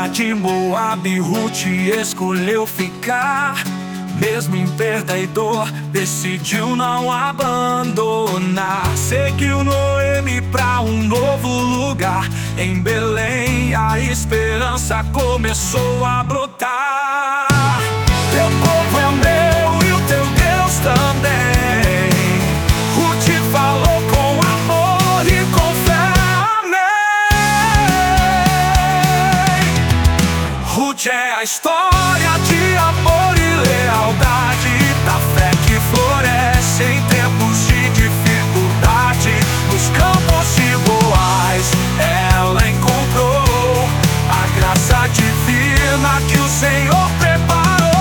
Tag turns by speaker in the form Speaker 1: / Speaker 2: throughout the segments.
Speaker 1: de Moabe, Ruth escolheu ficar. Mesmo em perda e dor, decidiu não abandonar. Seguiu Noemi pra um novo lugar. Em Belém a esperança começou a brotar. Teu povo é o meu e o teu Deus também. Ruth falou com amor e com fé, amém. Ruth é a história de amor e lealdade, da fé que floresce em tempos de dificuldade. Nos campos de Boaz ela encontrou a graça divina que o Senhor preparou.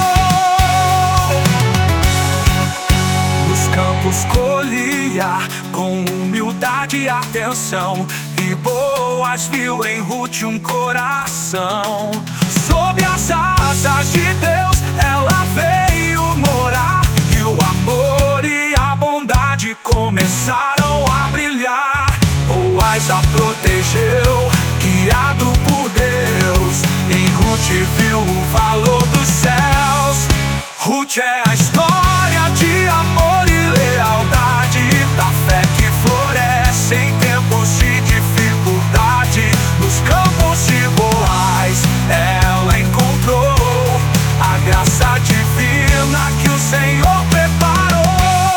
Speaker 1: Nos campos colhia com humildade e atenção, e Boaz viu em Ruth um coração. Sob as asas de Deus ela veio morar, e o amor e a bondade começaram a brilhar. Boaz a protegeu, guiado por Deus. Em Ruth viu o valor dos céus. Ruth é a história de amor e lealdade, da fé que floresce em tempos de dificuldade. Nos campos de Boaz ela encontrou a graça divina que o Senhor preparou.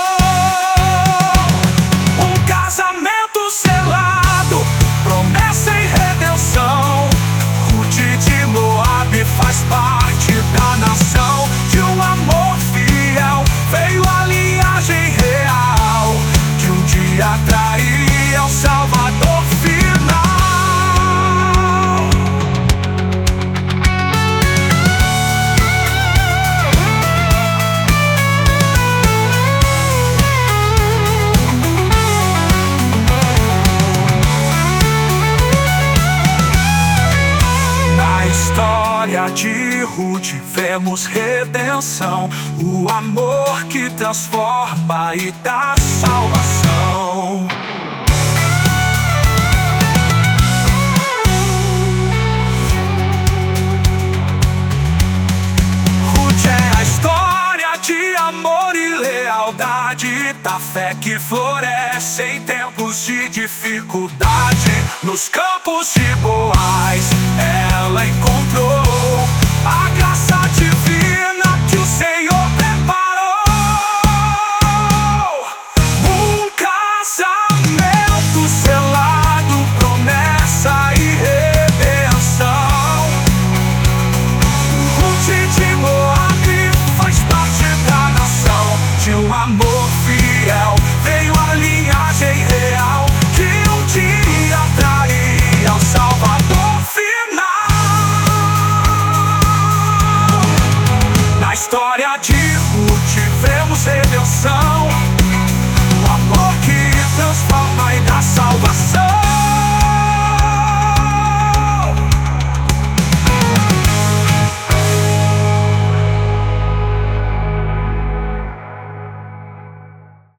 Speaker 1: Um casamento selado, promessa e redenção. Ruth de Moabe faz parte da nação. De um amor fiel veio a linhagem real, que um dia traria o Salvador final. Na história de Ruth vemos redenção, o amor que transforma e dá salvação. Ruth é a história de amor e lealdade, da fé que floresce em tempos de dificuldade. Nos campos de Boaz